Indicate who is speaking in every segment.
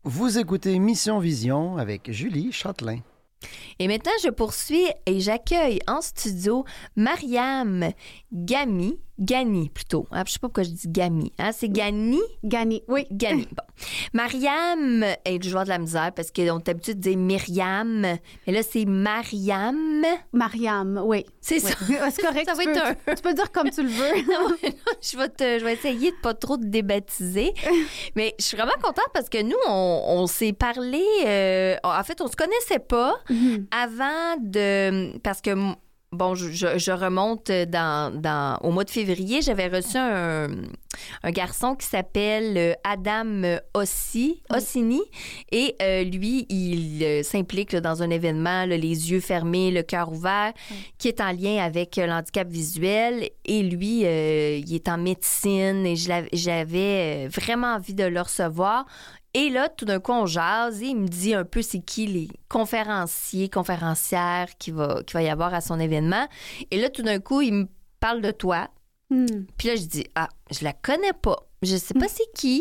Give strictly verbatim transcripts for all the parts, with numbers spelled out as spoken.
Speaker 1: Vous écoutez Mission Vision avec Julie Châtelain.
Speaker 2: Et maintenant, je poursuis et j'accueille en studio Mariam Gami, Gani plutôt. Ah, je sais pas pourquoi je dis Gami. Hein? C'est Gani?
Speaker 3: Gani, oui.
Speaker 2: Gani, bon. Mariam est du joueur de la misère parce qu'on est habitué de dire Myriam, mais là, c'est Mariam.
Speaker 3: Mariam, oui.
Speaker 2: C'est
Speaker 3: oui.
Speaker 2: ça.
Speaker 3: C'est correct.
Speaker 2: Ça
Speaker 3: tu,
Speaker 2: va
Speaker 3: peux,
Speaker 2: être un...
Speaker 3: tu peux dire comme tu le veux.
Speaker 2: Non, non, je, vais te, je vais essayer de pas trop te débaptiser. Mais je suis vraiment contente parce que nous, on, on s'est parlé... Euh, en fait, on se connaissait pas mm-hmm. avant de... Parce que... Bon, je, je, je remonte dans, dans, au mois de février, j'avais reçu un, un garçon qui s'appelle Adam Ossi, Ossini et euh, lui, il euh, s'implique là, dans un événement, là, les yeux fermés, le cœur ouvert, oui. qui est en lien avec euh, l'handicap visuel et lui, euh, il est en médecine et je j'avais vraiment envie de le recevoir. Et là, tout d'un coup, on jase et il me dit un peu c'est qui les conférenciers, conférencières qu'il va, qu'il va y avoir à son événement. Et là, tout d'un coup, il me parle de toi. Mm. Puis là, je dis, ah, je la connais pas. Je sais pas mm. c'est qui.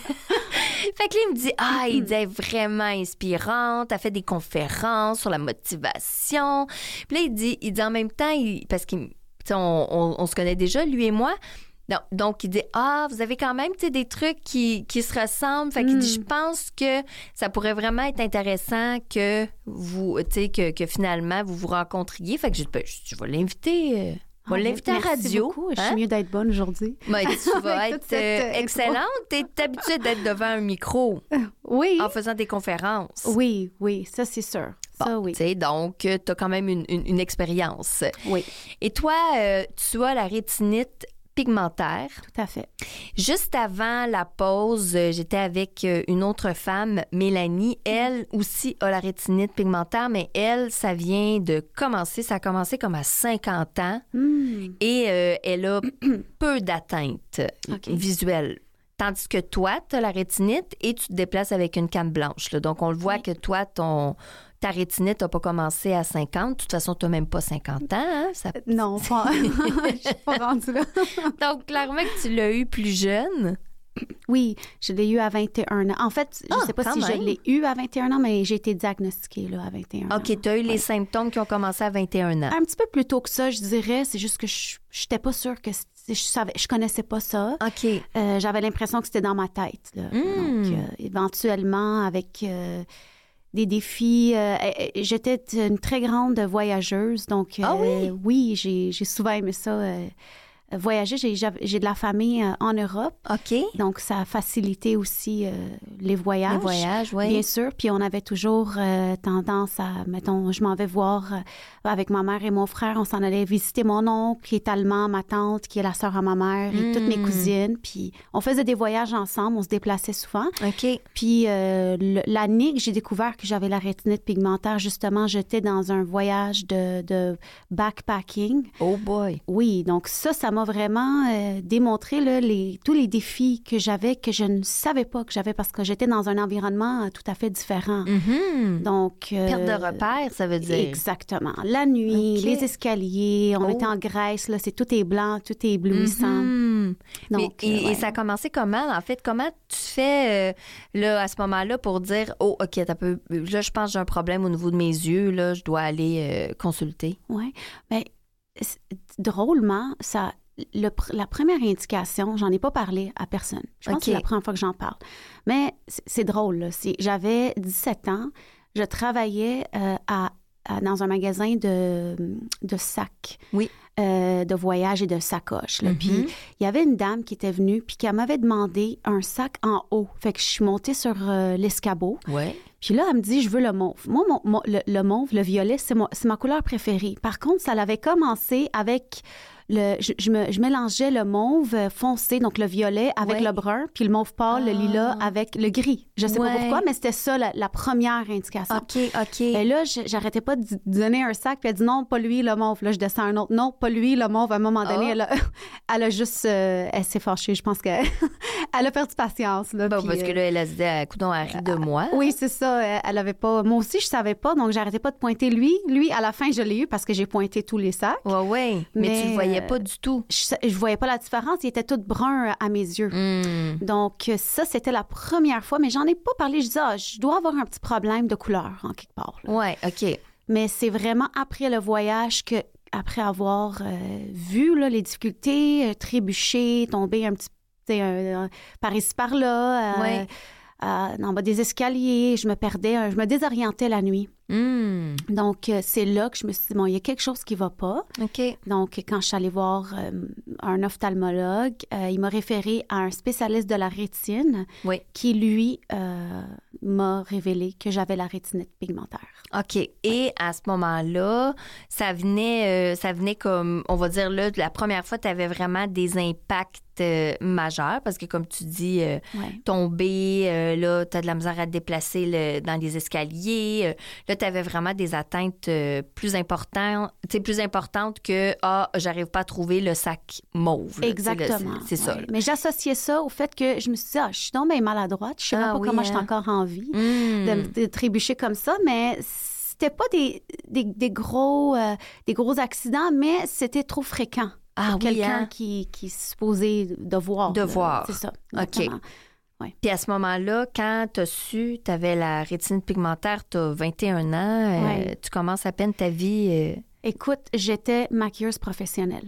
Speaker 2: Fait que là, il me dit, ah, il dit, elle est vraiment inspirante. Elle fait des conférences sur la motivation. Puis là, il dit, il dit en même temps, il, parce qu'on on, on se connaît déjà, lui et moi. Non, donc, il dit, ah, vous avez quand même des trucs qui, qui se ressemblent. Fait qu'il mm. dit, je pense que ça pourrait vraiment être intéressant que vous, tu sais, que, que finalement, vous vous rencontriez. Fait que je, ben, je, je vais l'inviter. Euh, je vais ah, l'inviter à la radio.
Speaker 3: Beaucoup.
Speaker 2: Hein?
Speaker 3: Je suis mieux d'être bonne aujourd'hui.
Speaker 2: Ben, tu vas être cette, euh, excellente. Tu es habituée d'être devant un micro.
Speaker 3: Oui.
Speaker 2: En faisant des conférences.
Speaker 3: Oui, oui, ça, c'est sûr.
Speaker 2: Bon,
Speaker 3: ça, oui.
Speaker 2: Donc, tu as quand même une, une, une expérience.
Speaker 3: Oui.
Speaker 2: Et toi, euh, tu as la rétinite pigmentaire.
Speaker 3: Tout à fait.
Speaker 2: Juste avant la pause, j'étais avec une autre femme, Mélanie. Elle aussi a la rétinite pigmentaire, mais elle, ça vient de commencer. Ça a commencé comme à cinquante ans mm. et euh, elle a peu d'atteintes okay. visuelles. Tandis que toi, tu as la rétinite et tu te déplaces avec une canne blanche. Là. Donc, on le voit oui. que toi, ton... ta rétinite n'a pas commencé à cinquante. De toute façon, tu n'as même pas cinquante ans. Hein? Ça...
Speaker 3: Non, pas. Je suis pas rendue là.
Speaker 2: Donc, clairement que tu l'as eu plus jeune.
Speaker 3: Oui, je l'ai eu à vingt et un ans. En fait, je ne ah, sais pas si même. je l'ai eu à vingt et un ans, mais j'ai été diagnostiquée là, à vingt et un ans.
Speaker 2: OK, tu as eu
Speaker 3: ouais.
Speaker 2: les symptômes qui ont commencé à vingt et un ans.
Speaker 3: Un petit peu plus tôt que ça, je dirais. C'est juste que je n'étais pas sûre que je savais, je connaissais pas ça.
Speaker 2: OK.
Speaker 3: Euh, j'avais l'impression que c'était dans ma tête. Là. Mm. Donc, euh, éventuellement, avec... Euh, des défis. Euh, j'étais une très grande voyageuse, donc euh,
Speaker 2: ah oui,
Speaker 3: oui j'ai, j'ai souvent aimé ça. Euh, voyager, j'ai, j'ai de la famille euh, en Europe.
Speaker 2: OK.
Speaker 3: Donc, ça a facilité aussi euh, les voyages.
Speaker 2: Les voyages, oui.
Speaker 3: Bien sûr. Puis, on avait toujours euh, tendance à, mettons, je m'en vais voir euh, avec ma mère et mon frère. On s'en allait visiter mon oncle qui est allemand, ma tante qui est la sœur à ma mère et mm. toutes mes cousines. Puis, on faisait des voyages ensemble. On se déplaçait souvent.
Speaker 2: OK.
Speaker 3: Puis, euh, l'année que j'ai découvert que j'avais la rétinite pigmentaire, justement, j'étais dans un voyage de, de backpacking.
Speaker 2: Oh boy.
Speaker 3: Oui. Donc, ça, ça m'a vraiment euh, démontré là, les, tous les défis que j'avais, que je ne savais pas que j'avais parce que j'étais dans un environnement tout à fait différent.
Speaker 2: Mm-hmm.
Speaker 3: Donc, euh,
Speaker 2: perte de repères, ça veut dire.
Speaker 3: Exactement. La nuit, okay. les escaliers, on oh. était en Grèce, là, c'est, tout est blanc, tout est éblouissant.
Speaker 2: Mm-hmm. Donc, Mais, et,
Speaker 3: euh, ouais.
Speaker 2: et ça a commencé comment, en fait? Comment tu fais euh, là, à ce moment-là pour dire, oh, OK, t'as peu, là, je pense que j'ai un problème au niveau de mes yeux, là, je dois aller euh, consulter?
Speaker 3: Oui. Bien, drôlement, ça... Le, la première indication, j'en ai pas parlé à personne. Je pense okay. que c'est la première fois que j'en parle. Mais c'est, c'est drôle. Là. C'est, j'avais dix-sept ans. Je travaillais euh, à, à, dans un magasin de, de sacs.
Speaker 2: Oui.
Speaker 3: Euh, de voyage et de sacoches. Là. Mm-hmm. Puis il y avait une dame qui était venue puis qui m'avait demandé un sac en haut. Fait que je suis montée sur euh, l'escabeau.
Speaker 2: Ouais.
Speaker 3: Puis là, elle me dit, je veux le mauve. Moi, mon, mon, le, le mauve, le violet, c'est, mon, c'est ma couleur préférée. Par contre, ça l'avait commencé avec... Le, je, je, me, je mélangeais le mauve foncé, donc le violet, avec ouais. le brun, puis le mauve pâle, ah. le lilas, avec le gris. Je sais ouais. pas pourquoi, mais c'était ça la, la première indication.
Speaker 2: OK, OK.
Speaker 3: Et là, je, j'arrêtais pas de donner un sac, puis elle dit non, pas lui, le mauve. Là, je descends un autre. Non, pas lui, le mauve. À un moment donné, oh. elle, a, elle a juste... Euh, elle s'est fâchée. Je pense qu'elle elle a perdu patience. Là,
Speaker 2: bon,
Speaker 3: puis,
Speaker 2: parce que là, elle a dit, coudonc, elle rit de moi.
Speaker 3: Oui, c'est ça. ça, elle avait pas... Moi aussi, je savais pas, donc j'arrêtais pas de pointer lui. Lui, à la fin, je l'ai eu parce que j'ai pointé tous les sacs.
Speaker 2: Ouais, ouais. Mais, mais tu le voyais
Speaker 3: euh,
Speaker 2: pas du tout.
Speaker 3: Je, je voyais pas la différence. Il était tout brun à mes yeux.
Speaker 2: Mm.
Speaker 3: Donc, ça, c'était la première fois, mais j'en ai pas parlé. Je disais, ah, je dois avoir un petit problème de couleur, en quelque part. Là.
Speaker 2: Ouais, OK.
Speaker 3: Mais c'est vraiment après le voyage que, après avoir euh, vu là, les difficultés, euh, trébucher, tomber un petit peu euh, par ici, par là, euh,
Speaker 2: ouais.
Speaker 3: euh, en bas des escaliers, je me perdais, euh, je me désorientais la nuit.
Speaker 2: Mm.
Speaker 3: Donc, euh, c'est là que je me suis dit, bon, il y a quelque chose qui va pas.
Speaker 2: OK.
Speaker 3: Donc, quand je suis allée voir euh, un ophtalmologue, euh, il m'a référé à un spécialiste de la rétine
Speaker 2: oui.
Speaker 3: qui, lui, euh, m'a révélé que j'avais la rétinite pigmentaire.
Speaker 2: OK. Et à ce moment-là, ça venait, euh, ça venait comme, on va dire, là, la première fois, tu avais vraiment des impacts euh, majeurs parce que, comme tu dis, euh,
Speaker 3: ouais.
Speaker 2: tomber, euh, là, tu as de la misère à te déplacer le, dans les escaliers. Euh, là, tu avais vraiment des atteintes euh, plus importantes, tu sais, plus importantes que, ah, j'arrive pas à trouver le sac mauve. Là,
Speaker 3: exactement.
Speaker 2: Là, c'est c'est ouais. ça. Là.
Speaker 3: Mais j'associais ça au fait que je me suis dit, ah, je suis donc bien maladroite. Je sais ah, même pas oui, comment hein? je suis encore en vie
Speaker 2: mmh.
Speaker 3: de, de trébucher comme ça, mais c'était pas des, des, des, gros, euh, des gros accidents, mais c'était trop fréquent.
Speaker 2: Ah,
Speaker 3: pour
Speaker 2: oui,
Speaker 3: quelqu'un
Speaker 2: hein?
Speaker 3: qui, qui est supposé de voir.
Speaker 2: De
Speaker 3: là.
Speaker 2: voir.
Speaker 3: C'est ça.
Speaker 2: Exactement. OK. Ouais. Puis à ce moment-là, quand tu as su, tu avais la rétine pigmentaire, tu as vingt et un ans, ouais. euh, tu commences à peine ta vie. Euh...
Speaker 3: Écoute, j'étais maquilleuse professionnelle.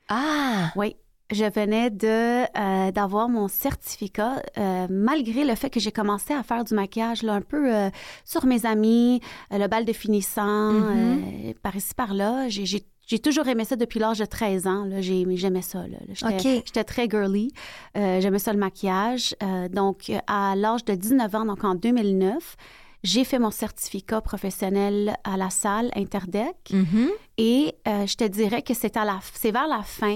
Speaker 2: Ah!
Speaker 3: Oui. Je venais de, euh, d'avoir mon certificat, euh, malgré le fait que j'ai commencé à faire du maquillage là, un peu euh, sur mes amis, euh, le bal de finissant, mm-hmm. euh, par ici, par là. J'ai, j'ai, j'ai toujours aimé ça depuis l'âge de treize ans. Là, j'ai, j'aimais ça. Là. J'étais,
Speaker 2: okay.
Speaker 3: j'étais très girly. Euh, j'aimais ça, le maquillage. Euh, donc, à l'âge de dix-neuf ans, donc en deux mille neuf, j'ai fait mon certificat professionnel à la salle Interdec.
Speaker 2: Mm-hmm.
Speaker 3: Et euh, je te dirais que c'est, à la, c'est vers la fin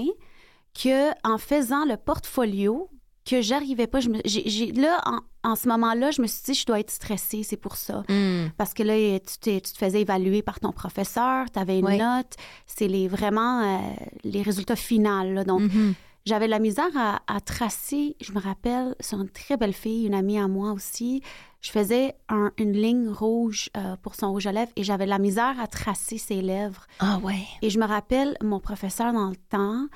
Speaker 3: que en faisant le portfolio, que j'arrivais pas, je me, j'ai, j'ai, là, en, en ce moment-là, je me suis dit, je dois être stressée, c'est pour ça.
Speaker 2: Mm.
Speaker 3: Parce que là, tu, tu te faisais évaluer par ton professeur, tu avais une
Speaker 2: oui.
Speaker 3: note, c'est les, vraiment euh, les résultats finaux. Là. Donc,
Speaker 2: mm-hmm.
Speaker 3: j'avais de la misère à, à tracer, je me rappelle, sur une très belle fille, une amie à moi aussi, je faisais un, une ligne rouge euh, pour son rouge à lèvres et j'avais de la misère à tracer ses lèvres.
Speaker 2: Ah ouais.
Speaker 3: Et je me rappelle, mon professeur dans le temps,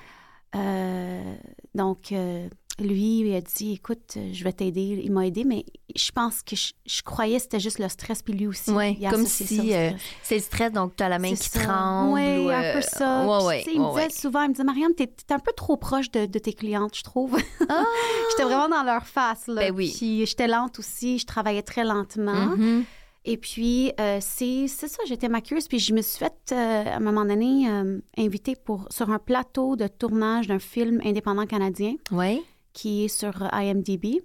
Speaker 3: Euh, donc, euh, lui, il a dit, écoute, je vais t'aider. Il m'a aidé, mais je pense que je, je croyais que c'était juste le stress, puis lui aussi.
Speaker 2: Oui, comme si euh, c'est le stress, donc tu as la main
Speaker 3: c'est
Speaker 2: qui
Speaker 3: ça.
Speaker 2: tremble.
Speaker 3: Oui,
Speaker 2: ou, euh...
Speaker 3: un peu ça.
Speaker 2: Ouais,
Speaker 3: puis,
Speaker 2: ouais,
Speaker 3: il me
Speaker 2: ouais,
Speaker 3: disait
Speaker 2: ouais.
Speaker 3: souvent, il me disait, Marianne, t'es, t'es un peu trop proche de, de tes clientes, je trouve.
Speaker 2: Ah!
Speaker 3: J'étais vraiment dans leur face, là.
Speaker 2: Ben oui.
Speaker 3: Puis j'étais lente aussi, je travaillais très lentement.
Speaker 2: Mm-hmm.
Speaker 3: Et puis, euh, c'est, c'est ça, j'étais maquilleuse. Puis je me suis faite, euh, à un moment donné, euh, invitée pour, sur un plateau de tournage d'un film indépendant canadien
Speaker 2: oui.
Speaker 3: qui est sur euh, I M D B.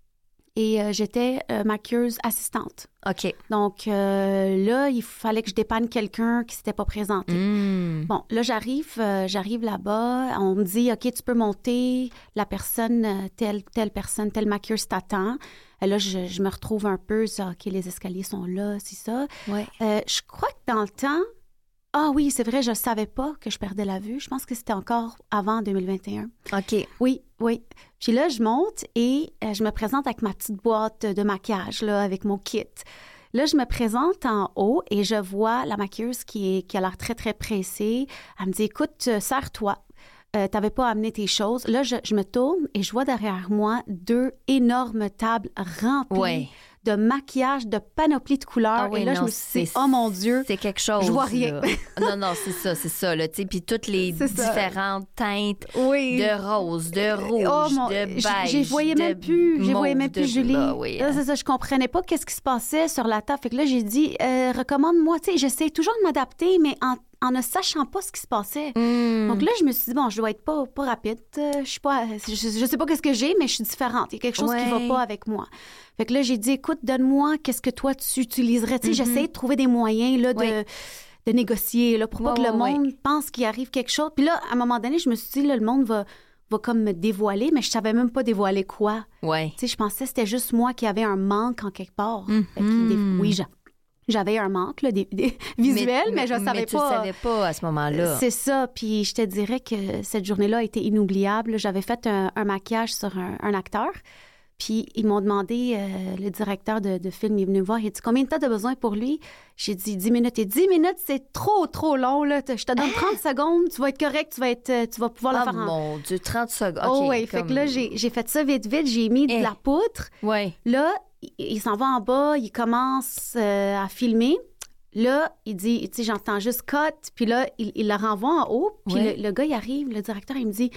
Speaker 3: Et euh, j'étais euh, maquilleuse assistante.
Speaker 2: OK.
Speaker 3: Donc euh, là, il fallait que je dépanne quelqu'un qui ne s'était pas présenté.
Speaker 2: Mm.
Speaker 3: Bon, là, j'arrive, euh, j'arrive là-bas. On me dit, OK, tu peux monter. La personne, euh, telle, telle personne, telle maquilleuse t'attend. Et là, je, je me retrouve un peu sur, OK, les escaliers sont là, c'est ça.
Speaker 2: Ouais.
Speaker 3: Euh, je crois que dans le temps, ah oui, c'est vrai, je ne savais pas que je perdais la vue. Je pense que c'était encore avant deux mille vingt et un.
Speaker 2: OK.
Speaker 3: Oui, oui. Puis là, je monte et euh, je me présente avec ma petite boîte de maquillage, là, avec mon kit. Là, je me présente en haut et je vois la maquilleuse qui, est, qui a l'air très, très pressée. Elle me dit, écoute, euh, serre-toi. Euh, t'avais pas amené tes choses. Là, je, je me tourne et je vois derrière moi deux énormes tables remplies
Speaker 2: ouais.
Speaker 3: de maquillage, de panoplie de couleurs.
Speaker 2: Ah oui,
Speaker 3: et là,
Speaker 2: non,
Speaker 3: je me suis dit, oh mon Dieu,
Speaker 2: c'est quelque chose.
Speaker 3: Je vois rien.
Speaker 2: non, non, c'est ça, c'est ça. Là, puis toutes les c'est différentes ça. Teintes
Speaker 3: oui.
Speaker 2: de rose, de rouge, oh, mon... de beige,
Speaker 3: je les voyais même plus. Je les voyais même plus, Julie.
Speaker 2: Là, oui,
Speaker 3: là, c'est ça, je comprenais pas qu'est-ce qui se passait sur la table. Fait que là, j'ai dit, euh, recommande-moi. Tu sais, j'essaie toujours de m'adapter, mais en en ne sachant pas ce qui se passait.
Speaker 2: Mm.
Speaker 3: Donc là, je me suis dit, bon, je dois être pas, pas rapide. Je suis pas, je, je sais pas qu'est-ce que j'ai, mais je suis différente. Il y a quelque chose
Speaker 2: ouais.
Speaker 3: qui va pas avec moi. Fait que là, j'ai dit, écoute, donne-moi qu'est-ce que toi, tu utiliserais. Tu sais, mm-hmm. j'essaie de trouver des moyens, là, de,
Speaker 2: ouais.
Speaker 3: de négocier, là, pour pas
Speaker 2: ouais,
Speaker 3: que le
Speaker 2: ouais,
Speaker 3: monde
Speaker 2: ouais.
Speaker 3: pense qu'il arrive quelque chose. Puis là, à un moment donné, je me suis dit, là, le monde va, va comme me dévoiler, mais je savais même pas dévoiler quoi.
Speaker 2: Ouais.
Speaker 3: Tu sais, je pensais que c'était juste moi qui avais un manque en quelque part.
Speaker 2: Mm-hmm.
Speaker 3: Fait que des, oui, j'ai J'avais un manque là, des, des visuel, mais, mais je ne savais
Speaker 2: mais tu
Speaker 3: pas.
Speaker 2: Mais tu ne savais pas à ce moment-là.
Speaker 3: C'est ça. Puis je te dirais que cette journée-là a été inoubliable. J'avais fait un, un maquillage sur un, un acteur. Puis ils m'ont demandé, euh, le directeur de, de film est venu me voir, il a dit « Combien de temps tu as besoin pour lui? » J'ai dit « dix minutes. » Et dix minutes, c'est trop, trop long. Là. Je te donne trente secondes, tu vas être correct, tu vas, être, tu vas pouvoir
Speaker 2: oh,
Speaker 3: le faire en...
Speaker 2: mon Dieu, trente secondes.
Speaker 3: Oh
Speaker 2: okay,
Speaker 3: oui,
Speaker 2: comme...
Speaker 3: fait que là, j'ai, j'ai fait ça vite, vite. J'ai mis eh. de la poudre.
Speaker 2: Ouais.
Speaker 3: Là, il, il s'en va en bas, il commence euh, à filmer. Là, il dit, tu sais, j'entends juste « cut », puis là, il, il le renvoie en haut. Puis ouais. le, le gars, il arrive, le directeur, il me dit...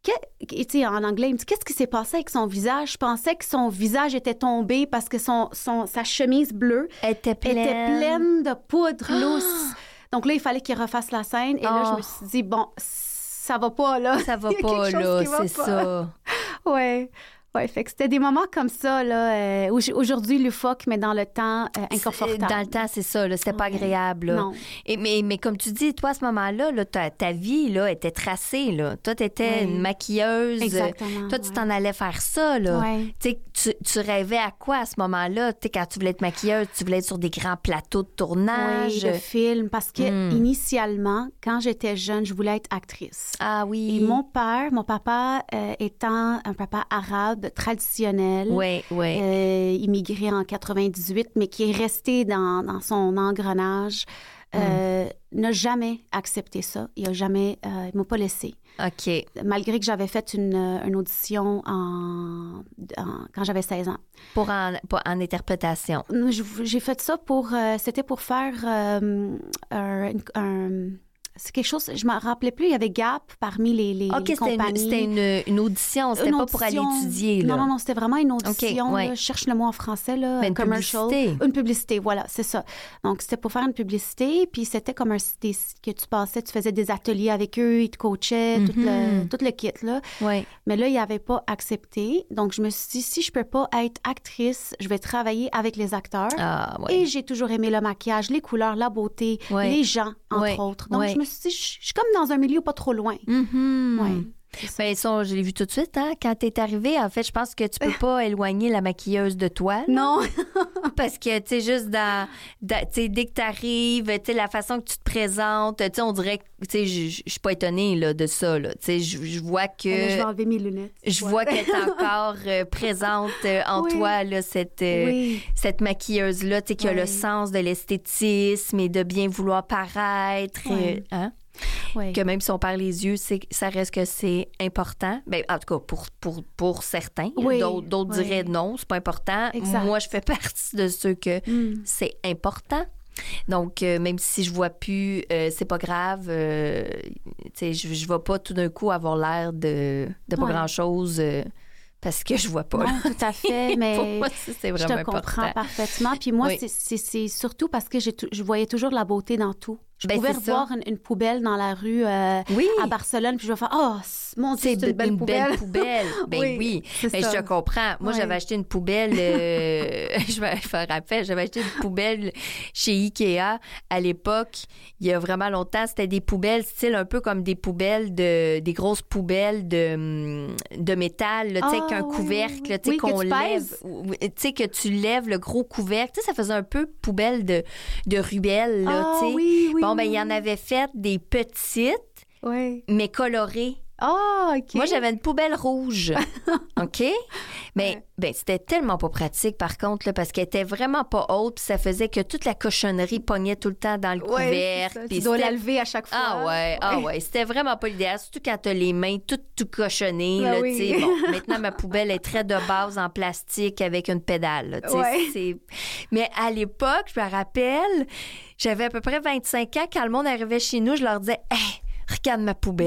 Speaker 3: Que, en anglais, il me dit, qu'est-ce qui s'est passé avec son visage? Je pensais que son visage était tombé parce que son, son, sa chemise bleue
Speaker 2: était pleine,
Speaker 3: était pleine de poudre lousse. Donc là, il fallait qu'il refasse la scène. Et oh. là, je me suis dit, bon, ça va pas, là.
Speaker 2: Ça va pas, là, c'est ça.
Speaker 3: Ouais. Oui, fait que c'était des moments comme ça, là, euh, aujourd'hui, loufoque, mais dans le temps, euh, inconfortable.
Speaker 2: Dans le temps, c'est ça, là, c'était ouais. pas agréable. Là.
Speaker 3: Non.
Speaker 2: Et, mais, mais comme tu dis, toi, à ce moment-là, là, ta, ta vie là, était tracée. Là. Toi, tu étais oui. une maquilleuse.
Speaker 3: Exactement.
Speaker 2: Toi, tu
Speaker 3: ouais.
Speaker 2: t'en allais faire ça. Là.
Speaker 3: Ouais.
Speaker 2: Tu, tu rêvais à quoi à ce moment-là? T'sais, quand tu voulais être maquilleuse, tu voulais être sur des grands plateaux de tournage.
Speaker 3: Oui, de film. Parce que mm. initialement, quand j'étais jeune, je voulais être actrice.
Speaker 2: Ah oui.
Speaker 3: Et mon père, mon papa euh, étant un papa arabe, traditionnel,
Speaker 2: ouais, ouais.
Speaker 3: Euh, immigré en quatre-vingt-dix-huit, mais qui est resté dans, dans son engrenage, mm. euh, n'a jamais accepté ça. Il a jamais, euh, il m'a pas laissé.
Speaker 2: OK.
Speaker 3: Malgré que j'avais fait une, une audition en, en, quand j'avais seize ans.
Speaker 2: Pour en, pour, en interprétation?
Speaker 3: J'ai fait ça pour, euh, c'était pour faire euh, un... un c'est quelque chose, je ne me rappelais plus, il y avait Gap parmi les, les,
Speaker 2: okay,
Speaker 3: les compagnies.
Speaker 2: OK, c'était une, une, une audition, c'était une pas audition, pour aller étudier. Là.
Speaker 3: Non, non, non, c'était vraiment une audition.
Speaker 2: Okay, ouais.
Speaker 3: Là, je cherche le mot en français, là.
Speaker 2: Mais une
Speaker 3: commercial.
Speaker 2: Publicité.
Speaker 3: Une publicité, voilà, c'est ça. Donc, c'était pour faire une publicité, puis c'était comme un des, que tu passais, tu faisais des ateliers avec eux, ils te coachaient, mm-hmm. tout, le, tout le kit, là.
Speaker 2: Ouais.
Speaker 3: Mais là, ils n'avaient pas accepté. Donc, je me suis dit, si je ne peux pas être actrice, je vais travailler avec les acteurs.
Speaker 2: Ah, ouais.
Speaker 3: Et j'ai toujours aimé le maquillage, les couleurs, la beauté,
Speaker 2: ouais.
Speaker 3: les gens, entre
Speaker 2: ouais.
Speaker 3: autres. Donc,
Speaker 2: ouais.
Speaker 3: je me suis dit, je suis comme dans un milieu pas trop loin.
Speaker 2: Mm-hmm.
Speaker 3: Oui.
Speaker 2: Bien, ça, je l'ai vu tout de suite, hein? Quand t'es arrivée, en fait, je pense que tu peux pas éloigner la maquilleuse de toi. Là.
Speaker 3: Non.
Speaker 2: Parce que, tu sais, juste dans... dans tu sais, dès que t'arrives, tu sais, la façon que tu te présentes, tu sais, on dirait que, tu sais, je suis pas étonnée, là, de ça, là. Tu sais, je vois que...
Speaker 3: Alors, je vais enlever mes lunettes.
Speaker 2: Je ouais. vois que t'es encore euh, présente euh, en oui. toi, là, cette, euh, oui. cette maquilleuse-là, tu sais, qui oui. a le sens de l'esthétisme et de bien vouloir paraître, oui. et, hein? Oui. Que même si on perd les yeux, c'est, ça reste que c'est important. Bien, en tout cas, pour, pour, pour certains. Oui. D'autres, d'autres oui. diraient non, c'est pas important. Exact. Moi, je fais partie de ceux que mm. c'est important. Donc, euh, même si je vois plus, euh, c'est pas grave. Euh, tu sais, je, je vais pas tout d'un coup avoir l'air de, de pas ouais. grand-chose... Euh, parce que je vois pas.
Speaker 3: Non, tout à fait, mais
Speaker 2: pour moi, c'est vraiment
Speaker 3: je te
Speaker 2: important.
Speaker 3: comprends parfaitement. Puis moi,
Speaker 2: oui.
Speaker 3: c'est, c'est, c'est surtout parce que j'ai t- je voyais toujours la beauté dans tout. Je
Speaker 2: ben,
Speaker 3: pouvais revoir une, une poubelle dans la rue euh, oui. à Barcelone, puis je vais faire « Oh, mon Dieu, c'est, c'est une belle
Speaker 2: une
Speaker 3: poubelle. »
Speaker 2: belle poubelle. Ben oui, oui. Ben, je te comprends. Moi, oui. j'avais acheté une poubelle, euh, je vais faire rappel, j'avais acheté une poubelle chez Ikea à l'époque, il y a vraiment longtemps. C'était des poubelles, style un peu comme des poubelles, de, des grosses poubelles de, de métal, tu sais, oh, avec un oui, couvercle, oui. tu sais, oui, qu'on lève, tu sais, que tu lèves le gros couvercle. Tu sais, ça faisait un peu poubelle de, de ruelle, là,
Speaker 3: oh,
Speaker 2: tu sais.
Speaker 3: Oui, oui.
Speaker 2: Bon, ben, il y en avait fait des petites,
Speaker 3: oui.
Speaker 2: mais colorées.
Speaker 3: Ah, oh, OK.
Speaker 2: Moi, j'avais une poubelle rouge. OK? Mais ouais. ben, c'était tellement pas pratique, par contre, là, parce qu'elle était vraiment pas haute, puis ça faisait que toute la cochonnerie pognait tout le temps dans le
Speaker 3: ouais,
Speaker 2: couvercle.
Speaker 3: Tu dois la lever à chaque fois.
Speaker 2: Ah, ouais, ouais. ah, ouais. C'était vraiment pas l'idéal, surtout quand t'as les mains toutes tout cochonnées.
Speaker 3: Ben
Speaker 2: là,
Speaker 3: oui.
Speaker 2: tu sais. Bon, maintenant, ma poubelle est très de base en plastique avec une pédale. Là,
Speaker 3: ouais.
Speaker 2: c'est... Mais à l'époque, je me rappelle, j'avais à peu près vingt-cinq ans, quand le monde arrivait chez nous, je leur disais « Hey, regarde ma poubelle! »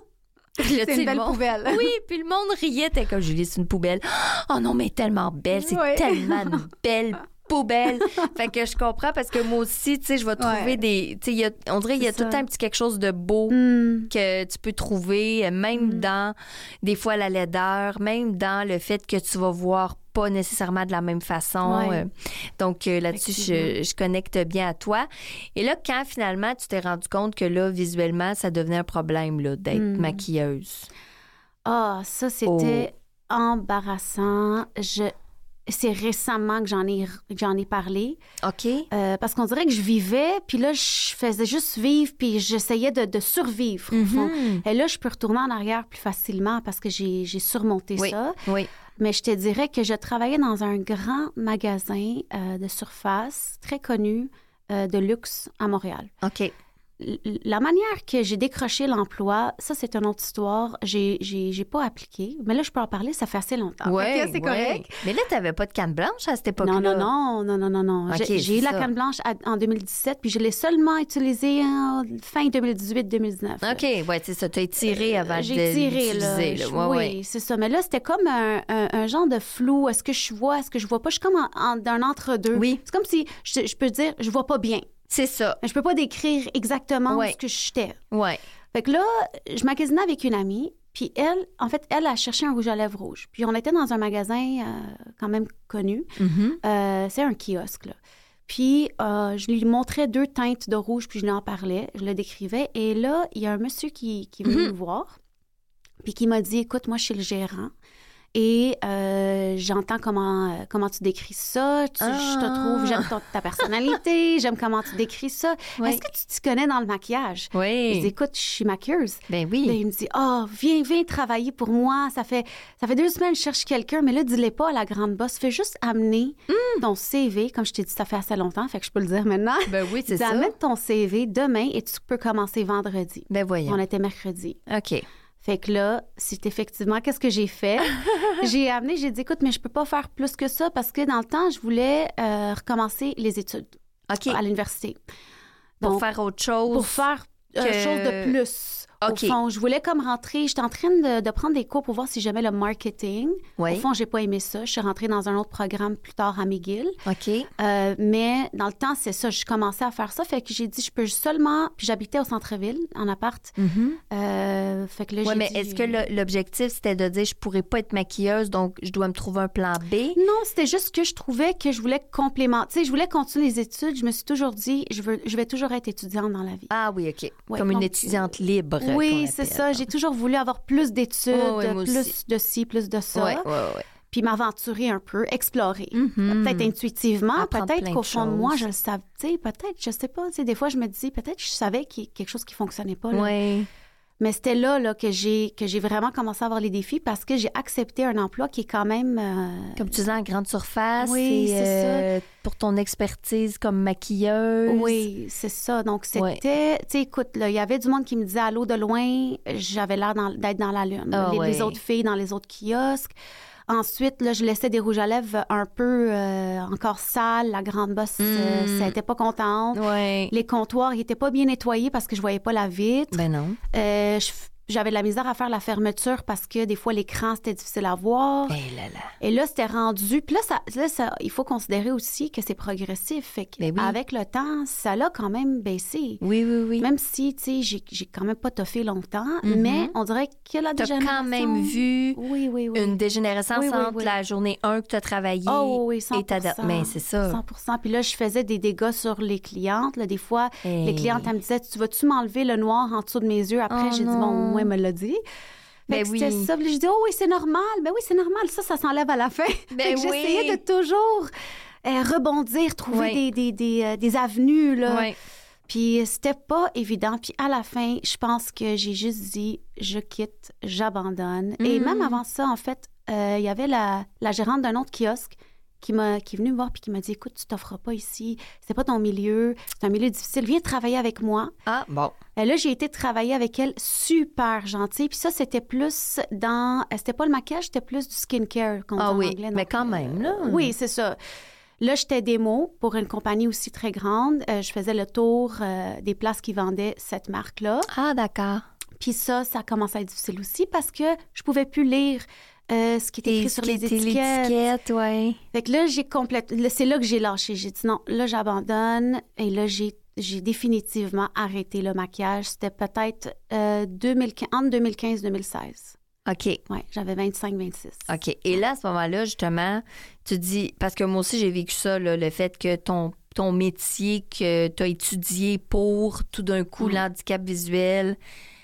Speaker 2: Puis là,
Speaker 3: c'est une belle
Speaker 2: monde,
Speaker 3: poubelle.
Speaker 2: Oui, puis le monde riait. T'es comme, Julie, c'est une poubelle. Oh non, mais tellement belle. C'est oui. tellement une belle poubelle. Fait que je comprends parce que moi aussi, tu sais, je vais trouver ouais. des... Tu sais, y a, on dirait qu'il y a c'est tout le temps un petit quelque chose de beau mm. que tu peux trouver, même mm. dans, des fois, la laideur, même dans le fait que tu vas voir pas nécessairement de la même façon. Ouais. Donc, euh, là-dessus, je, je connecte bien à toi. Et là, quand finalement, tu t'es rendu compte que là, visuellement, ça devenait un problème, là, d'être mm. maquilleuse.
Speaker 3: Ah, oh, ça, c'était oh. embarrassant. Je... C'est récemment que j'en ai, que j'en ai parlé.
Speaker 2: OK.
Speaker 3: Euh, parce qu'on dirait que je vivais, puis là, je faisais juste vivre, puis j'essayais de, de survivre, au mm-hmm. fond. Et là, je peux retourner en arrière plus facilement parce que j'ai, j'ai surmonté
Speaker 2: oui.
Speaker 3: ça.
Speaker 2: Oui.
Speaker 3: mais je te dirais que je travaillais dans un grand magasin euh, de surface très connu euh, de luxe à Montréal.
Speaker 2: OK.
Speaker 3: La manière que j'ai décroché l'emploi, ça, c'est une autre histoire. J'ai, j'ai, j'ai pas appliqué. Mais là, je peux en parler, ça fait assez longtemps.
Speaker 2: Oui,
Speaker 3: okay, c'est correct.
Speaker 2: Ouais. Mais là, tu n'avais pas de canne blanche à cette époque-là.
Speaker 3: Non, non, non, non, non, non, non.
Speaker 2: Okay,
Speaker 3: j'ai j'ai eu la canne blanche à, en deux mille dix-sept, puis je l'ai seulement utilisée en fin deux mille dix-huit deux mille dix-neuf.
Speaker 2: OK, oui, c'est ça. Tu as tiré avant
Speaker 3: euh,
Speaker 2: de
Speaker 3: j'ai tiré,
Speaker 2: l'utiliser.
Speaker 3: Là.
Speaker 2: Là. Ouais,
Speaker 3: oui,
Speaker 2: ouais.
Speaker 3: c'est ça. Mais là, c'était comme un, un, un genre de flou. Est-ce que je vois, est-ce que je vois pas? Je suis comme en, en, d'un entre-deux.
Speaker 2: Oui.
Speaker 3: C'est comme si, je, je peux dire, je vois pas bien.
Speaker 2: C'est ça.
Speaker 3: Je peux pas décrire exactement
Speaker 2: ouais.
Speaker 3: où ce que j'étais.
Speaker 2: Oui.
Speaker 3: Fait que là, je magasinais avec une amie, puis elle, en fait, elle a cherché un rouge à lèvres rouge. Puis on était dans un magasin euh, quand même connu.
Speaker 2: Mm-hmm.
Speaker 3: Euh, c'est un kiosque, là. Puis euh, je lui montrais deux teintes de rouge, puis je lui en parlais, je le décrivais. Et là, il y a un monsieur qui, qui est venu
Speaker 2: Mm-hmm.
Speaker 3: me voir, puis qui m'a dit, écoute, moi, je suis le gérant. Et euh, j'entends comment, euh, comment tu décris ça. Tu,
Speaker 2: ah.
Speaker 3: Je te trouve, j'aime ton, ta personnalité, j'aime comment tu décris ça.
Speaker 2: Oui.
Speaker 3: Est-ce que tu t'y connais dans le maquillage?
Speaker 2: Oui.
Speaker 3: Je dis, écoute, je suis maquilleuse.
Speaker 2: Ben oui.
Speaker 3: Là, il me dit, ah, oh, viens, viens travailler pour moi. Ça fait, ça fait deux semaines que je cherche quelqu'un, mais là, dis-le pas à la grande boss. Fais juste amener mm. ton C V. Comme je t'ai dit, ça fait assez longtemps, fait que je peux le dire maintenant.
Speaker 2: Ben oui, c'est ça.
Speaker 3: Amène ton C V demain et tu peux commencer vendredi.
Speaker 2: Ben voyons.
Speaker 3: On était mercredi.
Speaker 2: OK.
Speaker 3: Fait que là, c'est effectivement, qu'est-ce que j'ai fait? j'ai amené, j'ai dit, écoute, mais je peux pas faire plus que ça parce que dans le temps, je voulais euh, recommencer les études
Speaker 2: okay.
Speaker 3: à l'université.
Speaker 2: Donc, pour
Speaker 3: Donc,
Speaker 2: faire autre chose.
Speaker 3: Pour faire
Speaker 2: que...
Speaker 3: euh, chose de plus.
Speaker 2: Okay.
Speaker 3: Au fond, je voulais comme rentrer, j'étais en train de, de prendre des cours pour voir si j'aimais le marketing.
Speaker 2: Oui.
Speaker 3: Au fond, j'ai pas aimé ça. Je suis rentrée dans un autre programme plus tard à McGill.
Speaker 2: OK.
Speaker 3: Euh, mais dans le temps, c'est ça, je commençais à faire ça. Fait que j'ai dit, je peux seulement... Puis j'habitais au centre-ville, en appart.
Speaker 2: Mm-hmm.
Speaker 3: Euh, fait que là,
Speaker 2: ouais,
Speaker 3: j'ai
Speaker 2: mais
Speaker 3: dit...
Speaker 2: est-ce que le, l'objectif, c'était de dire, je pourrais pas être maquilleuse, donc je dois me trouver un plan B?
Speaker 3: Non, c'était juste que je trouvais que je voulais complémenter. Tu sais, je voulais continuer les études. Je me suis toujours dit, je, veux, je vais toujours être étudiante dans la vie.
Speaker 2: Ah oui, OK.
Speaker 3: Ouais,
Speaker 2: comme
Speaker 3: donc,
Speaker 2: une étudiante libre.
Speaker 3: Oui, c'est ça. J'ai toujours voulu avoir plus d'études,
Speaker 2: oh, oui,
Speaker 3: plus de ci, plus de ça.
Speaker 2: Oui, oui, oui.
Speaker 3: Puis m'aventurer un peu, explorer.
Speaker 2: Mm-hmm.
Speaker 3: Peut-être intuitivement,
Speaker 2: apprendre
Speaker 3: peut-être qu'au fond
Speaker 2: choses.
Speaker 3: de moi, je le savais. Tu sais, peut-être, je sais pas. Tu sais, des fois, je me dis, peut-être je savais qu'il y a quelque chose qui fonctionnait pas. Là.
Speaker 2: Oui.
Speaker 3: Mais c'était là, là que j'ai que j'ai vraiment commencé à avoir les défis parce que j'ai accepté un emploi qui est quand même... Euh...
Speaker 2: Comme tu disais, en grande surface.
Speaker 3: Oui,
Speaker 2: et,
Speaker 3: c'est
Speaker 2: euh,
Speaker 3: ça.
Speaker 2: Pour ton expertise comme maquilleuse.
Speaker 3: Oui, c'est ça. Donc, c'était...
Speaker 2: Ouais.
Speaker 3: Tu sais, écoute, il y avait du monde qui me disait allô de loin. J'avais l'air dans, d'être dans la lune.
Speaker 2: Oh,
Speaker 3: les,
Speaker 2: ouais.
Speaker 3: les autres filles dans les autres kiosques. Ensuite, là, je laissais des rouges à lèvres un peu euh, encore sales. La grande bosse, mm. euh, ça n'était pas contente.
Speaker 2: Ouais.
Speaker 3: Les comptoirs, ils n'étaient pas bien nettoyés parce que je voyais pas la vitre.
Speaker 2: Ben non.
Speaker 3: Euh, je, j'avais de la misère à faire la fermeture parce que des fois, l'écran, c'était difficile à voir.
Speaker 2: Hey là là.
Speaker 3: Et là, c'était rendu... Puis là, ça, là ça, il faut considérer aussi que c'est progressif. Fait
Speaker 2: Ben oui.
Speaker 3: qu'avec le temps, ça l'a quand même baissé.
Speaker 2: Oui, oui, oui.
Speaker 3: Même si, tu sais, j'ai, j'ai quand même pas toffé longtemps,
Speaker 2: Mm-hmm.
Speaker 3: mais on dirait que la
Speaker 2: T'as
Speaker 3: dégénération...
Speaker 2: quand même vu
Speaker 3: oui, oui, oui.
Speaker 2: une dégénérescence
Speaker 3: Oui, oui,
Speaker 2: entre
Speaker 3: oui.
Speaker 2: la journée un que tu as travaillé
Speaker 3: Oh oui, cent pour cent.
Speaker 2: et ta date. Mais c'est ça.
Speaker 3: cent pour cent. Puis là, je faisais des dégâts sur les clientes. Là, des fois,
Speaker 2: Hey.
Speaker 3: les clientes, elles me disaient, tu vas-tu m'enlever le noir en dessous de mes yeux? Après,
Speaker 2: Oh
Speaker 3: j'ai
Speaker 2: non.
Speaker 3: dit, bon, moi, elle me l'a dit. Fait
Speaker 2: Ben
Speaker 3: que
Speaker 2: oui.
Speaker 3: c'était ça. Puis là, j'ai dit, oh oui, c'est normal. Ben oui, c'est normal. Ça, ça s'enlève à la fin.
Speaker 2: Ben
Speaker 3: Fait que
Speaker 2: oui.
Speaker 3: j'essayais de toujours euh, rebondir, trouver
Speaker 2: Ouais.
Speaker 3: des, des, des, euh, des avenues, là.
Speaker 2: Ouais.
Speaker 3: Puis c'était pas évident. Puis à la fin, je pense que j'ai juste dit, je quitte, j'abandonne. Et
Speaker 2: Mhm.
Speaker 3: même avant ça, en fait, euh, il y avait la, la gérante d'un autre kiosque qui, m'a, qui est venue me voir puis qui m'a dit, écoute, tu t'offres pas ici, c'est pas ton milieu, c'est un milieu difficile, viens travailler avec moi.
Speaker 2: Ah, bon.
Speaker 3: Et là, j'ai été travailler avec elle, super gentille. Puis ça, c'était plus dans... C'était pas le maquillage, c'était plus du skincare qu'on dit
Speaker 2: Ah
Speaker 3: en
Speaker 2: oui,
Speaker 3: anglais.
Speaker 2: mais
Speaker 3: Donc,
Speaker 2: quand même, là.
Speaker 3: euh, oui, c'est ça. Là, j'étais démo pour une compagnie aussi très grande. Euh, je faisais le tour euh, des places qui vendaient cette marque-là.
Speaker 2: Ah, d'accord.
Speaker 3: Puis ça, ça commençait à être difficile aussi parce que je pouvais plus lire euh, ce qui était écrit sur les
Speaker 2: Tes-
Speaker 3: étiquettes.
Speaker 2: l'étiquette, ouais.
Speaker 3: Fait que là, j'ai complètement... C'est là que j'ai lâché. J'ai dit non, là, j'abandonne. Et là, j'ai, j'ai définitivement arrêté le maquillage. C'était peut-être euh, deux mille quinze, entre deux mille quinze et deux mille seize.
Speaker 2: OK.
Speaker 3: Oui, j'avais vingt-cinq vingt-six.
Speaker 2: OK. Et là, à ce moment-là, justement, tu dis, parce que moi aussi, j'ai vécu ça, là, le fait que ton, ton métier que tu as étudié pour, tout d'un coup,
Speaker 3: Mm.
Speaker 2: l'handicap visuel,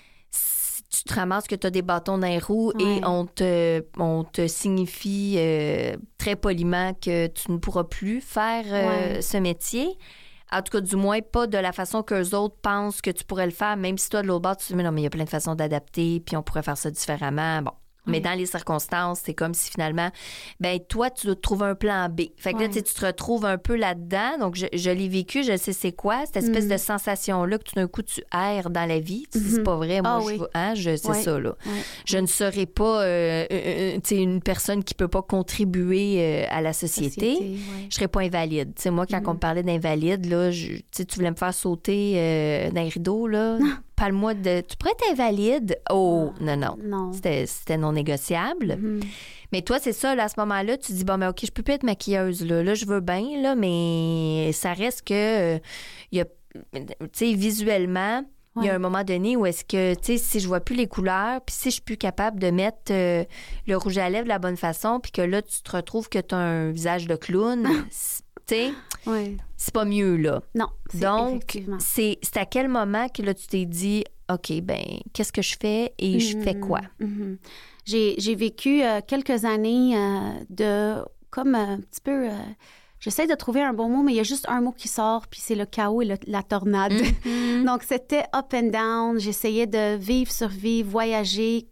Speaker 2: si tu te ramasses que tu as des bâtons dans les roues
Speaker 3: Ouais.
Speaker 2: et on te, on te signifie euh, très poliment que tu ne pourras plus faire euh,
Speaker 3: Ouais.
Speaker 2: ce métier. En tout cas, du moins, pas de la façon qu'eux autres pensent que tu pourrais le faire, même si toi, de l'autre bord, tu te dis, mais non, mais il y a plein de façons d'adapter, puis on pourrait faire ça différemment. Bon. Mais
Speaker 3: Oui.
Speaker 2: dans les circonstances, c'est comme si finalement, ben toi, tu dois te trouver un plan B. Fait que
Speaker 3: Ouais.
Speaker 2: là, tu sais, tu te retrouves un peu là-dedans. Donc, je, je l'ai vécu, je sais c'est quoi, cette espèce
Speaker 3: Mm.
Speaker 2: de sensation-là que tout d'un coup, tu erres dans la vie. Tu sais, c'est
Speaker 3: Mhm.
Speaker 2: pas vrai, moi,
Speaker 3: Ah
Speaker 2: je,
Speaker 3: oui.
Speaker 2: veux- hein, je c'est
Speaker 3: Ouais.
Speaker 2: ça, là.
Speaker 3: Ouais.
Speaker 2: Je ne serai pas, euh, euh, tu sais, une personne qui peut pas contribuer euh, à la société.
Speaker 3: Société, ouais.
Speaker 2: Je serais pas invalide. Tu sais, moi, quand
Speaker 3: Mhm.
Speaker 2: on me parlait d'invalide, là, je- tu sais, tu voulais me faire sauter euh, dans les rideaux, là. Parle-moi de... Tu pourrais être invalide? Oh, non, non.
Speaker 3: Non.
Speaker 2: C'était, c'était non négociable.
Speaker 3: Mhm.
Speaker 2: Mais toi, c'est ça, là, à ce moment-là, tu dis, bon, mais OK, je peux plus être maquilleuse, là. Là, je veux bien, là, mais ça reste que, euh, il y a, tu sais, visuellement, il y a
Speaker 3: Ouais.
Speaker 2: un moment donné où est-ce que, tu sais, si je vois plus les couleurs, puis si je suis plus capable de mettre euh, le rouge à lèvres de la bonne façon, puis que là, tu te retrouves que tu as un visage de clown, c'est- tu sais,
Speaker 3: Ouais.
Speaker 2: c'est pas mieux, là.
Speaker 3: Non, c'est
Speaker 2: Donc,
Speaker 3: effectivement.
Speaker 2: c'est, c'est à quel moment que là, tu t'es dit, OK, ben qu'est-ce que je fais et je fais quoi?
Speaker 3: Mhm, mhm. J'ai, j'ai vécu euh, quelques années euh, de, comme euh, un petit peu, euh, j'essaie de trouver un bon mot, mais il y a juste un mot qui sort, puis c'est le chaos et le- la tornade.
Speaker 2: Mhm.
Speaker 3: Donc, c'était up and down. J'essayais de vivre, survivre, voyager,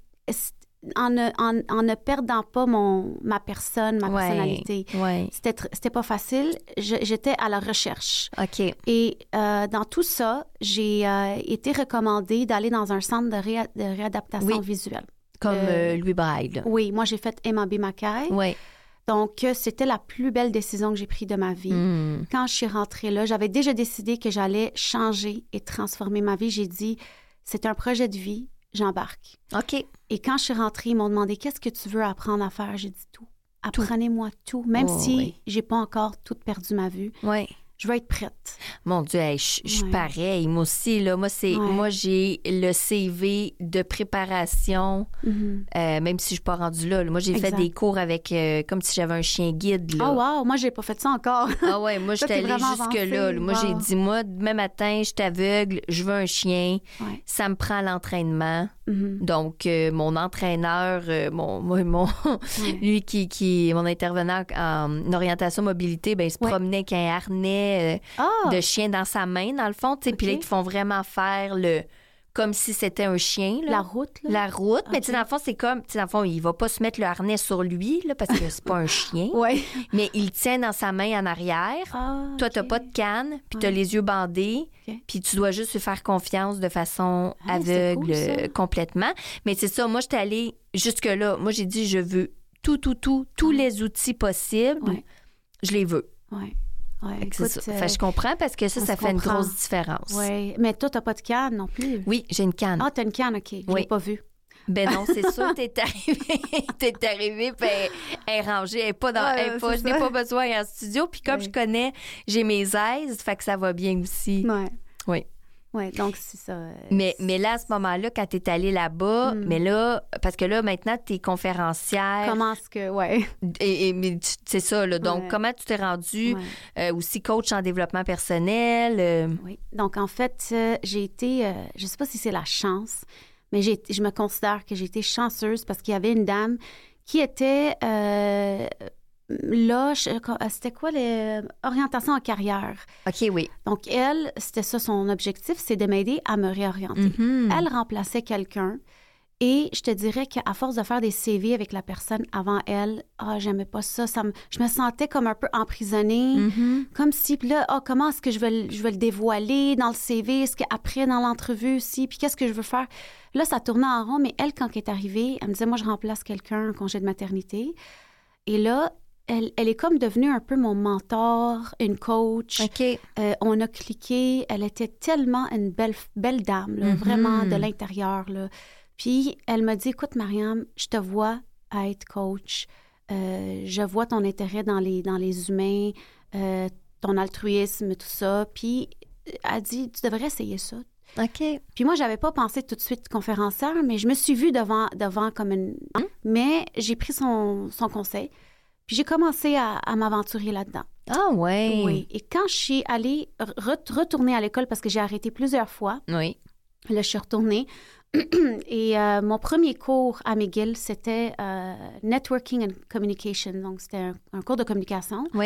Speaker 3: en ne, en, en ne perdant pas mon, ma personne, ma
Speaker 2: Ouais,
Speaker 3: personnalité.
Speaker 2: ouais.
Speaker 3: C'était, tr- c'était pas facile. Je- j'étais à la recherche.
Speaker 2: OK.
Speaker 3: Et euh, dans tout ça, j'ai euh, été recommandée d'aller dans un centre de, réa- de réadaptation
Speaker 2: Oui.
Speaker 3: visuelle.
Speaker 2: Comme
Speaker 3: Euh,
Speaker 2: euh, Louis Braille, là.
Speaker 3: Oui, moi, j'ai fait M A B Mackay.
Speaker 2: Ouais.
Speaker 3: Donc, euh, c'était la plus belle décision que j'ai prise de ma vie.
Speaker 2: Mm.
Speaker 3: Quand je suis rentrée là, j'avais déjà décidé que j'allais changer et transformer ma vie. J'ai dit, c'est un projet de vie, j'embarque.
Speaker 2: OK.
Speaker 3: Et quand je suis rentrée, ils m'ont demandé, qu'est-ce que tu veux apprendre à faire? J'ai dit tout. Apprenez-moi tout. Même
Speaker 2: Oh,
Speaker 3: si
Speaker 2: oui.
Speaker 3: j'ai pas encore tout perdu ma vue,
Speaker 2: Ouais.
Speaker 3: je veux être prête.
Speaker 2: Mon Dieu, hey, je je suis
Speaker 3: Ouais.
Speaker 2: pareil. Moi aussi, là, moi, c'est,
Speaker 3: Ouais.
Speaker 2: moi, j'ai le C V de préparation,
Speaker 3: Mhm.
Speaker 2: euh, même si je suis pas rendue là. là. Moi, j'ai fait
Speaker 3: Exact.
Speaker 2: des cours avec, euh, comme si j'avais un chien guide, là.
Speaker 3: Oh wow, moi, j'ai pas fait ça encore.
Speaker 2: Ah ouais, moi,
Speaker 3: Toi,
Speaker 2: j'étais
Speaker 3: t'es
Speaker 2: allée
Speaker 3: vraiment
Speaker 2: jusque-là.
Speaker 3: avancée.
Speaker 2: là. Moi,
Speaker 3: Wow.
Speaker 2: j'ai dit, moi, demain matin, je suis aveugle, je veux un chien.
Speaker 3: Ouais.
Speaker 2: Ça me prend l'entraînement.
Speaker 3: Mhm.
Speaker 2: Donc, euh, mon entraîneur, euh, mon, moi, mon
Speaker 3: Ouais.
Speaker 2: lui qui, qui est mon intervenant en orientation mobilité, ben, il se
Speaker 3: Ouais.
Speaker 2: promenait avec un harnais euh,
Speaker 3: Ah!
Speaker 2: de chien dans sa main, dans le fond. tu sais. Puis là,
Speaker 3: OK.
Speaker 2: ils te font vraiment faire le comme si c'était un chien. Là.
Speaker 3: La route, là?
Speaker 2: La route. Mais
Speaker 3: OK.
Speaker 2: tu sais, dans le fond, c'est comme, tu sais, dans le fond, il va pas se mettre le harnais sur lui, là, parce que c'est pas un chien.
Speaker 3: Oui.
Speaker 2: Mais il tient dans sa main en arrière.
Speaker 3: Ah,
Speaker 2: Toi,
Speaker 3: OK.
Speaker 2: t'as pas de canne, puis t'as
Speaker 3: Ouais.
Speaker 2: les yeux bandés,
Speaker 3: OK.
Speaker 2: puis tu dois juste lui faire confiance de façon
Speaker 3: Ah, c'est
Speaker 2: aveugle
Speaker 3: cool, ça.
Speaker 2: euh, complètement. Mais c'est ça, moi, j'étais allée jusque-là. Moi, j'ai dit, je veux tout, tout, tout, tous
Speaker 3: Ouais.
Speaker 2: les outils possibles.
Speaker 3: Ouais.
Speaker 2: Je les veux.
Speaker 3: Oui. Ouais,
Speaker 2: Fait que c'est
Speaker 3: écoute,
Speaker 2: ça.
Speaker 3: euh,
Speaker 2: Fait que je comprends parce que ça,
Speaker 3: on
Speaker 2: ça
Speaker 3: se
Speaker 2: fait une
Speaker 3: comprend.
Speaker 2: grosse différence.
Speaker 3: ouais. Mais toi, t'as pas de canne non plus?
Speaker 2: Oui, j'ai une canne.
Speaker 3: Ah, t'as une canne, OK. Je
Speaker 2: Oui.
Speaker 3: l'ai pas vue.
Speaker 2: Ben non, c'est sûr, t'es arrivé, t'es arrivé, puis elle, elle est rangée, elle est pas dans,
Speaker 3: Ouais,
Speaker 2: elle est pas,
Speaker 3: c'est
Speaker 2: je n'ai
Speaker 3: ça.
Speaker 2: pas besoin en studio. Puis comme
Speaker 3: Ouais.
Speaker 2: je connais, j'ai mes aises, fait que ça va bien aussi.
Speaker 3: Ouais.
Speaker 2: Oui.
Speaker 3: Oui, donc c'est ça. euh,
Speaker 2: Mais,
Speaker 3: c'est-
Speaker 2: mais là, à ce moment-là, quand t'es allée là-bas,
Speaker 3: Mm.
Speaker 2: mais là, parce que là, maintenant, t'es conférencière.
Speaker 3: Comment est-ce que... Ouais.
Speaker 2: Et, et- mais tu- c'est ça, là. Donc,
Speaker 3: Ouais.
Speaker 2: comment tu t'es rendue
Speaker 3: Ouais.
Speaker 2: euh, aussi coach en développement personnel? euh,
Speaker 3: Oui. Donc, en fait, euh, j'ai été... euh, je sais pas si c'est la chance, mais j'ai, je me considère que j'ai été chanceuse parce qu'il y avait une dame qui était euh, là... je- c'était quoi l'orientation en carrière?
Speaker 2: OK, oui.
Speaker 3: Donc, elle, c'était ça son objectif, c'est de m'aider à me réorienter.
Speaker 2: Mhm.
Speaker 3: Elle remplaçait quelqu'un et je te dirais qu'à force de faire des C V avec la personne avant elle, ah, j'aimais pas ça. ça me, je me sentais comme un peu emprisonnée,
Speaker 2: Mhm.
Speaker 3: comme si, puis là, ah, comment est-ce que je vais, le- je vais le dévoiler dans le C V? Est-ce qu'après, dans l'entrevue aussi? Puis qu'est-ce que je veux faire? Là, ça tournait en rond, mais elle, quand elle est arrivée, elle me disait, moi, je remplace quelqu'un en congé de maternité. Et là, elle, elle est comme devenue un peu mon mentor, une coach.
Speaker 2: OK.
Speaker 3: Euh, on a cliqué. Elle était tellement une belle, belle dame, là,
Speaker 2: Mhm.
Speaker 3: vraiment de l'intérieur. Là. Puis elle m'a dit, écoute, Mariam, je te vois être coach. Euh, je vois ton intérêt dans les, dans les humains, euh, ton altruisme, tout ça. Puis elle dit, tu devrais essayer ça.
Speaker 2: OK.
Speaker 3: Puis moi, j'avais pas pensé tout de suite conférencière, mais je me suis vue devant, devant comme une... Mais j'ai pris son, son conseil. Puis j'ai commencé à, à m'aventurer là-dedans.
Speaker 2: Ah, ouais.
Speaker 3: Oui. Et quand je suis allée re- retourner à l'école, parce que j'ai arrêté plusieurs fois,
Speaker 2: Oui.
Speaker 3: là, je suis retournée. Et euh, mon premier cours à McGill, c'était euh, Networking and Communication. Donc, c'était un, un cours de communication.
Speaker 2: Oui.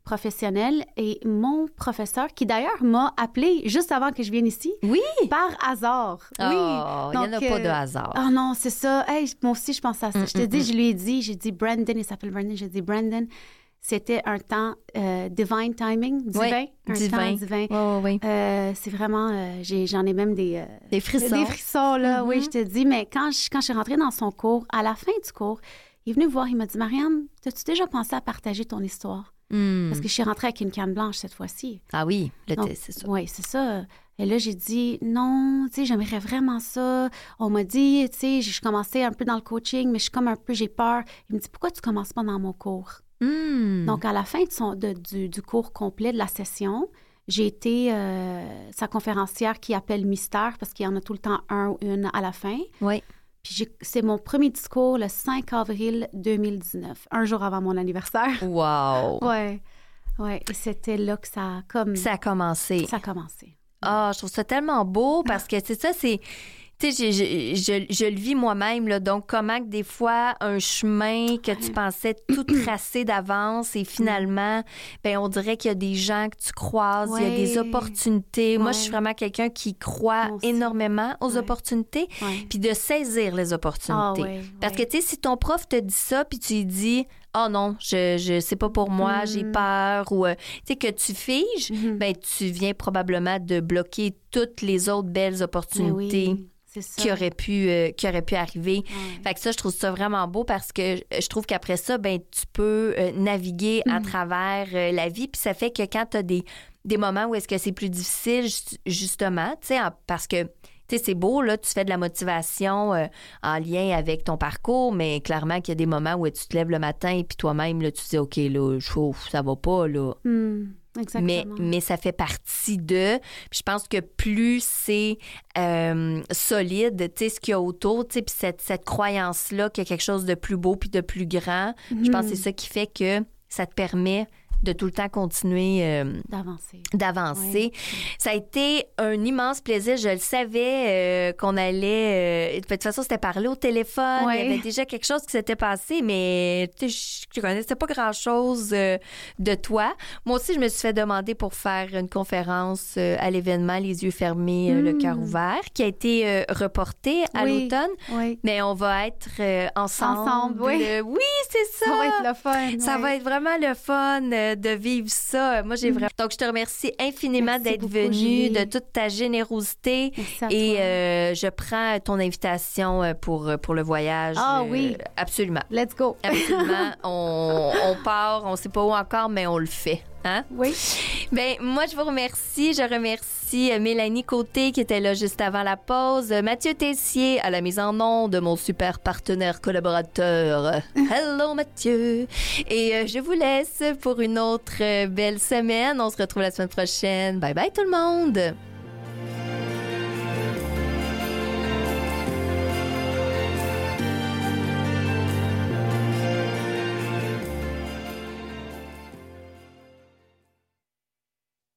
Speaker 3: professionnelle et mon professeur, qui d'ailleurs m'a appelé juste avant que je vienne ici.
Speaker 2: Oui!
Speaker 3: Par hasard.
Speaker 2: Oh,
Speaker 3: oui.
Speaker 2: il n'y en a pas de hasard.
Speaker 3: Ah oh non, c'est ça. Hey, moi aussi, je pense à ça.
Speaker 2: Mm,
Speaker 3: je te
Speaker 2: mm,
Speaker 3: dis,
Speaker 2: mm.
Speaker 3: je lui ai dit, j'ai dit Brandon, il s'appelle Brandon, j'ai dit Brandon, c'était un temps euh, divine timing, divin.
Speaker 2: Oui,
Speaker 3: un
Speaker 2: divin.
Speaker 3: temps divin.
Speaker 2: Oui, oui, oui.
Speaker 3: Euh, c'est vraiment, euh, j'ai, j'en ai même des... Euh,
Speaker 2: des frissons.
Speaker 3: Des frissons, là,
Speaker 2: Mm-hmm.
Speaker 3: oui, je te dis. Mais quand je, quand je suis rentrée dans son cours, à la fin du cours, il est venu me voir, il m'a dit, Marianne, as-tu déjà pensé à partager ton histoire?
Speaker 2: Mm.
Speaker 3: Parce que je suis rentrée avec une canne blanche cette fois-ci.
Speaker 2: Ah oui, le
Speaker 3: Donc,
Speaker 2: test, c'est ça.
Speaker 3: Oui, c'est ça. Et là, j'ai dit, non, tu sais, j'aimerais vraiment ça. On m'a dit, tu sais, je commençais un peu dans le coaching, mais je suis comme un peu, j'ai peur. Il me dit, pourquoi tu commences pas dans mon cours?
Speaker 2: Mm.
Speaker 3: Donc, à la fin de son, de, du, du cours complet de la session, j'ai été euh, sa conférencière qui appelle mystère parce qu'il y en a tout le temps un ou une à la fin.
Speaker 2: Oui.
Speaker 3: Puis j'ai, c'est mon premier discours le cinq avril deux mille dix-neuf, un jour avant mon anniversaire.
Speaker 2: Wow!
Speaker 3: Ouais, ouais. Et c'était là que ça a comme...
Speaker 2: Ça a commencé.
Speaker 3: Ça a commencé.
Speaker 2: Ah, je trouve ça tellement beau parce que c'est ça, c'est... Tu sais, je, je, je, je le vis moi-même, là. Donc, comment que des fois, un chemin que tu pensais tout tracé d'avance et finalement, ben on dirait qu'il y a des gens que tu croises,
Speaker 3: Ouais.
Speaker 2: il y a des opportunités. Moi,
Speaker 3: Ouais.
Speaker 2: je suis vraiment quelqu'un qui croit
Speaker 3: Moi aussi.
Speaker 2: énormément aux
Speaker 3: Ouais.
Speaker 2: opportunités,
Speaker 3: Ouais.
Speaker 2: puis de saisir les opportunités.
Speaker 3: Ah, ouais,
Speaker 2: Parce que,
Speaker 3: ouais.
Speaker 2: tu sais, si ton prof te dit ça, puis tu lui dis... Oh non, je, je c'est pas pour moi,
Speaker 3: Mm.
Speaker 2: j'ai peur ou euh, tu sais que tu figes,
Speaker 3: Mhm.
Speaker 2: ben tu viens probablement de bloquer toutes les autres belles
Speaker 3: Mais
Speaker 2: opportunités
Speaker 3: oui, c'est ça.
Speaker 2: qui auraient pu euh, qui auraient pu arriver.
Speaker 3: Ouais.
Speaker 2: Fait que ça, je trouve ça vraiment beau parce que je trouve qu'après ça, ben tu peux euh, naviguer à
Speaker 3: Mm.
Speaker 2: travers euh, la vie, puis ça fait que quand tu as des des moments où est-ce que c'est plus difficile ju- justement, tu sais en- parce que tu sais, c'est beau, là, tu fais de la motivation euh, en lien avec ton parcours, mais clairement qu'il y a des moments où tu te lèves le matin et puis toi-même, là, tu te dis, OK, là, je chauffe, ça va pas, là.
Speaker 3: Hmm, exactement.
Speaker 2: Mais, mais ça fait partie de... Puis je pense que plus c'est euh, solide, tu sais, ce qu'il y a autour, tu sais, puis cette, cette croyance-là qu'il y a quelque chose de plus beau puis de plus grand, je pense que c'est ça qui fait que ça te permet de tout le temps continuer euh,
Speaker 3: D'avancer.
Speaker 2: d'avancer. Ça a été un immense plaisir. Je le savais euh, qu'on allait... euh, de toute façon, c'était parlé au téléphone.
Speaker 3: Ouais.
Speaker 2: Il y avait déjà quelque chose qui s'était passé, mais tu sais, je ne connaissais pas grand-chose euh, de toi. Moi aussi, je me suis fait demander pour faire une conférence euh, à l'événement Les yeux fermés, euh, le
Speaker 3: Mm.
Speaker 2: cœur ouvert, qui a été euh, reporté à
Speaker 3: Oui.
Speaker 2: l'automne.
Speaker 3: Oui.
Speaker 2: Mais on va être euh, ensemble.
Speaker 3: Ensemble, oui.
Speaker 2: Euh, oui, c'est ça.
Speaker 3: Ça va être le fun.
Speaker 2: Ça
Speaker 3: ouais.
Speaker 2: va être vraiment le fun euh, de vivre ça. Moi, j'ai
Speaker 3: Mm.
Speaker 2: vraiment... Donc, je te remercie infiniment
Speaker 3: Merci
Speaker 2: d'être
Speaker 3: beaucoup,
Speaker 2: venue,
Speaker 3: Julie.
Speaker 2: de toute ta générosité.
Speaker 3: Merci à
Speaker 2: Et
Speaker 3: toi.
Speaker 2: euh, je prends ton invitation euh, pour, pour le voyage.
Speaker 3: Ah
Speaker 2: Euh,
Speaker 3: oui.
Speaker 2: Absolument.
Speaker 3: Let's go.
Speaker 2: Absolument. on, on part, on sait pas où encore, mais on le fait. Hein?
Speaker 3: Oui.
Speaker 2: Ben moi, je vous remercie. Je remercie euh, Mélanie Côté qui était là juste avant la pause. Euh, Mathieu Tessier à la mise en onde, mon super partenaire collaborateur. Hello Mathieu. Et euh, je vous laisse pour une autre euh, belle semaine. On se retrouve la semaine prochaine. Bye bye tout le monde.